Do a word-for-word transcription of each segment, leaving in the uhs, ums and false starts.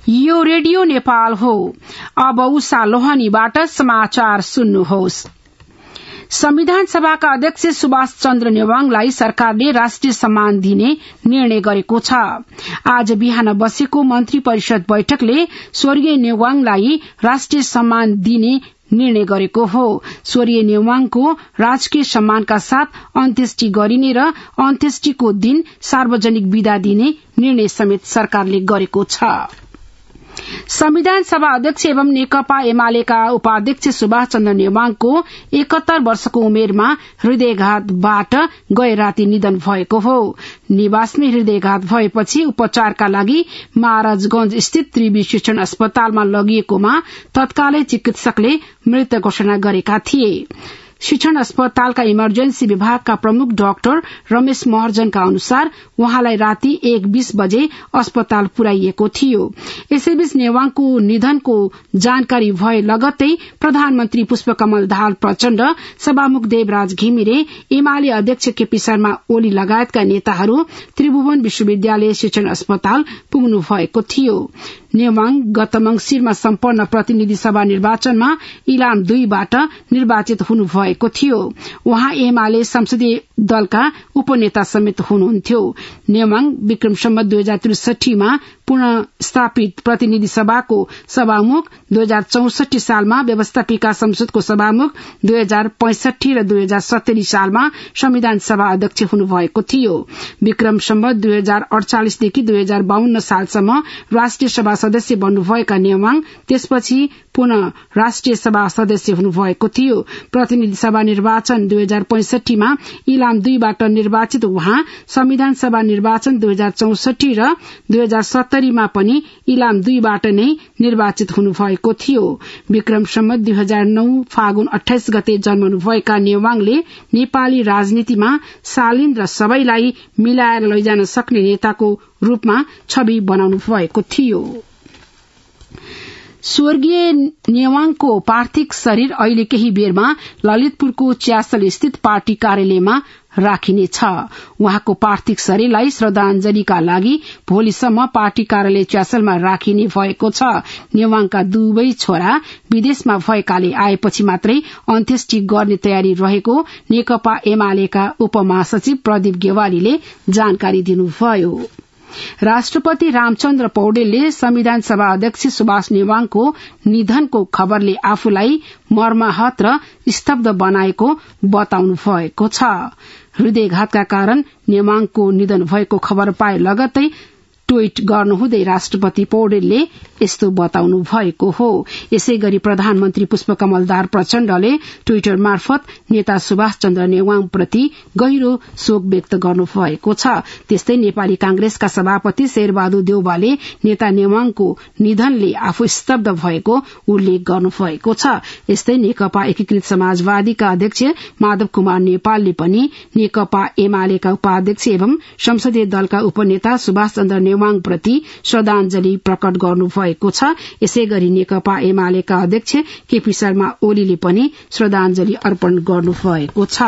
यो रेडियो नेपाल हो। अब उषा लोहानीबाट समाचार सुन्नुहोस्। संविधान सभाका अध्यक्ष सुभाष चन्द्र नेवाङलाई सरकारले राष्ट्रिय सम्मान दिने निर्णय गरेको छ। आज बिहान बसेको मन्त्री परिषद बैठकले स्वर्गीय नेवाङलाई राष्ट्रिय सम्मान दिने निर्णय गरेको हो। स्वर्गीय नेवाङको राजकीय सम्मानका साथ अन्त्येष्टि गरिने र अन्त्येष्टिको दिन सार्वजनिक विदा दिने निर्णय समेत सरकारले गरेको छ। संविधान सभा अध्यक्ष एवं नेकपा एमालेका उपाध्यक्ष सुभाष चन्द्र नेवाङको एकहत्तर वर्षको उमेरमा हृदयघातबाट गए राति निधन भएको हो। निवासमै हृदयघात भएपछि उपचारका लागि महाराजगंज स्थित त्रिवी शिक्षण अस्पतालमा लगिएकोमा तत्कालै चिकित्सकले मृत घोषणा गरेका थिए। शिक्षण अस्पतालका इमर्जेन्सी विभागका प्रमुख डाक्टर रमेश महर्जनका अनुसार उहाँलाई राति एक बीस बजे अस्पताल पुर्याइएको थियो। यसैबीच नेवाङको निधनको जानकारी भए लगत्तै प्रधानमन्त्री पुष्पकमल दाहाल प्रचण्ड, सभामुख देवराज घिमिरे, एमाले अध्यक्ष केपी शर्मा ओली लगायतका नेताहरू त्रिभुवन विश्वविद्यालय शिक्षण अस्पताल पुग्नु भएको थियो। नेवाङ गत मंगिरमा सम्पन्न प्रतिनिधि सभा निर्वाचनमा इलाम दुईबाट निर्वाचित हुनुभएको थियो। उहाँ एमाले संसदीय दलका उपनेता समेत हुनुहुन्थ्यो। नेवाङ विक्रम सम्वत दुई हजार त्रिसठीमा पुनः स्थापित प्रतिनिधि सभाको सभामुख, दुई हजार चौसठी सालमा व्यवस्थापिका संसदको सभामुख, दुई हजार पैंसठी र दुई हजार सत्तरी सालमा संविधान सभा अध्यक्ष हुनुभएको थियो। विक्रम सम्वत दुई हजार अड़चालिसदेखि दुई हजार बाहन्न सालसम्म राष्ट्रिय सभा सदस्य बन्नुभएका नेवाङ त्यसपछि पुनः राष्ट्रिय सभा सदस्य हुनुभएको थियो। प्रतिनिधि सभा निर्वाचन दुई हजार पैंसठीमा इलाम दुईबाट निर्वाचित उहाँ संविधान सभा निर्वाचन दुई हजार चौसठी र दुई हजार सत्तरीमा पनि इलाम दुईबाट नै निर्वाचित हुनुभएको थियो। विक्रम सम्वत दुई हजार नौ फागुन अठाइस गते जन्मनुभएका नेवाङले नेपाली राजनीतिमा शालीन र सबैलाई मिलाएर लैजान सक्ने नेताको रूपमा छवि बनाउनु भएको थियो। स्वर्गीय नेवाङको पार्थिव शरीर अहिले केही बेरमा ललितपुरको च्यासल स्थित पार्टी कार्यालयमा राखिनेछ। उहाँको पार्थिव शरीरलाई श्रद्धांजलिका लागि भोलिसम्म पार्टी कार्यालय च्यासलमा राखिने भएको छ। नेवाङका दुवै छोरा विदेशमा भएकाले आएपछि मात्रै अन्त्येष्टि गर्ने तयारी रहेको नेकपा एमालेका उपमहासचिव प्रदीप गेवालीले जानकारी दिनुभयो। राष्ट्रपति रामचन्द्र पौडेलले संविधान सभा अध्यक्ष सुभाष नेवाङको निधनको खबरले आफूलाई मर्माहत र स्तब्ध बनाएको बताउनु भएको छ। हृदयघातका कारण नेवाङको निधन भएको खबर पाए लगत्तै ट्वीट गर्नुहुँदै राष्ट्रपति पौडेलले यस्तो बताउनु भएको हो। यसैगरी प्रधानमन्त्री पुष्पकमल दाहाल प्रचण्डले ट्वीटर मार्फत नेता सुभाष चन्द्र नेवाङ प्रति गहिरो शोक व्यक्त गर्नुभएको छ। त्यस्तै नेपाली कांग्रेसका सभापति शेरबहादुर देउवाले नेता नेवाङको निधनले आफू स्तब्ध भएको उल्लेख गर्नुभएको छ। यस्तै नेकपा एकीकृत समाजवादीका अध्यक्ष माधव कुमार नेपालले पनि नेकपा एमालेका उपाध्यक्ष एवं संसदीय दलका उपनेता सुभाष चन्द्र नेवाङ प्रति श्रद्धांजलि प्रकट गर्नुभएको छ। यसैगरी नेकपा एमालेका अध्यक्ष केपी शर्मा ओलीले पनि श्रद्धांजलि अर्पण गर्नुभएको छ।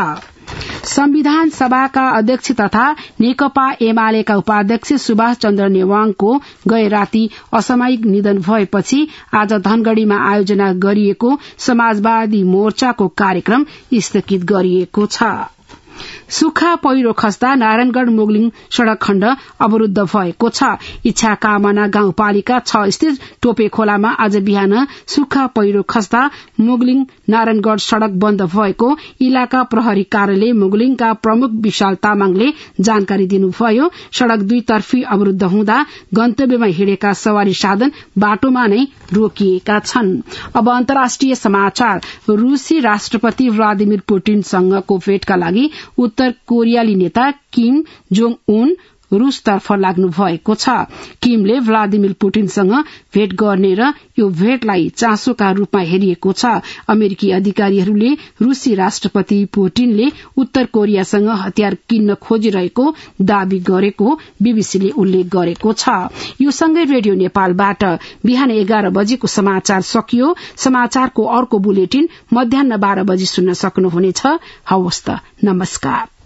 संविधान सभाका अध्यक्ष तथा नेकपा एमालेका उपाध्यक्ष सुभाष चन्द्र नेवाङको गए राति असामयिक निधन भएपछि आज धनगढ़ीमा आयोजना गरिएको समाजवादी मोर्चाको कार्यक्रम स्थगित गरिएको छ। सुक्खा पहिरो खस्दा नारायणगढ़ मुगलिङ सड़क खण्ड अवरूद्ध भएको छ। इच्छा कामना गाउँपालिका छ स्थित टोपे खोलामा आज बिहान सुक्खा पहिरो खस्दा मुगलिङ नारायणगढ़ सड़क बन्द भएको इलाका प्रहरी कार्यालय मुगलिङका प्रमुख विशाल तामाङले जानकारी दिनुभयो। सड़क दुईतर्फी अवरूद्ध हुँदा गन्तव्यमा हिँडेका सवारी साधन बाटोमा नै रोकिएका छन्। अब अन्तर्राष्ट्रिय समाचार। रूसी राष्ट्रपति भ्लादिमिर पुटिनसँगको भेटका लागि उत्तर कोरियाली नेता किम जोङ उन रूसतर्फ लाग्नु भएको छ। किमले भ्लादिमिर पुटिनसँग भेट गर्ने र यो भेटलाई चासोका रूपमा हेरिएको छ। अमेरिकी अधिकारीहरूले रूसी राष्ट्रपति पुटिनले उत्तर कोरियासँग हतियार किन्न खोजिरहेको दावी गरेको बीबीसीले उल्लेख गरेको छ। यो सँगै रेडियो नेपालबाट बिहान एघार बजेको समाचार सकियो। समाचारको अर्को बुलेटिन मध्याह्न बाह्र बजी सुन्न सक्नुहुनेछ। हवस् त, नमस्कार।